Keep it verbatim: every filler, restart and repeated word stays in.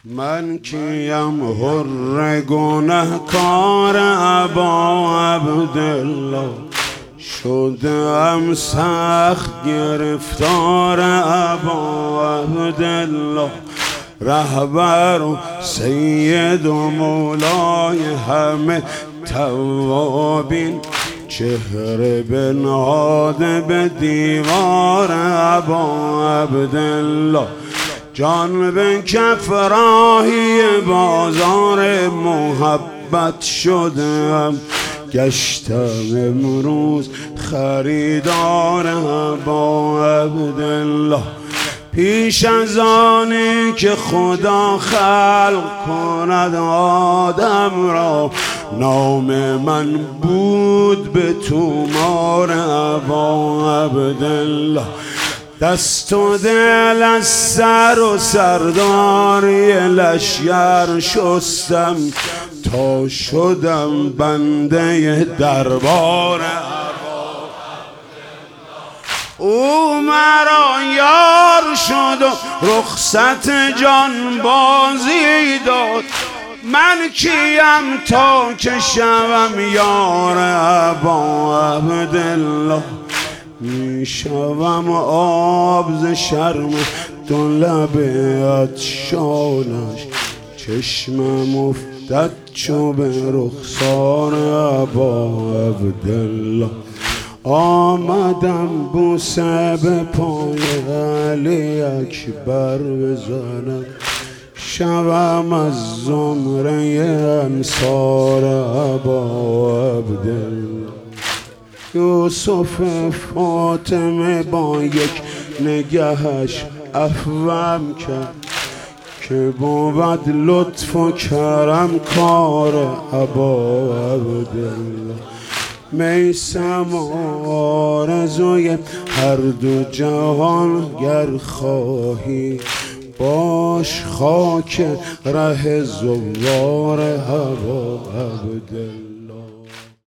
من کیم حر گنهکار ابا عبدالله، شدم سخت گرفتار ابا عبدالله. رهبر و سید و مولای همه توابین، چهره بنهاده به دیوار ابا عبدالله. جان به کف راهی بازار محبت شدم، گشتم امروز خریدار ابا عبدالله. پیش از آنی که خدا خلق کند آدم را، نام من بود به تومار ابا عبدالله. دست و دل از سر و سرداری لشگر شستم، تا شدم بنده دربار ابا عبدالله. او مرا یار شد و رخصت جان بازی داد، من کیم تا که شوم یار ابا عبدالله. می شوم آب ز شرم دو لب عطشانش، چشمم افتد چو به رخسار ابا عبدالله. آمدم بوسه به پای علی اکبر بزنم، شوم از زمره انصار ابا عبدالله. یوسف فاطمه با یک نگهش عفوم کرد، که بود لطف و کرم کار ابا عبدالله. میثم آرزوی هر دو جهان گر خواهی، باش خاک ره زوار ابا عبدالله.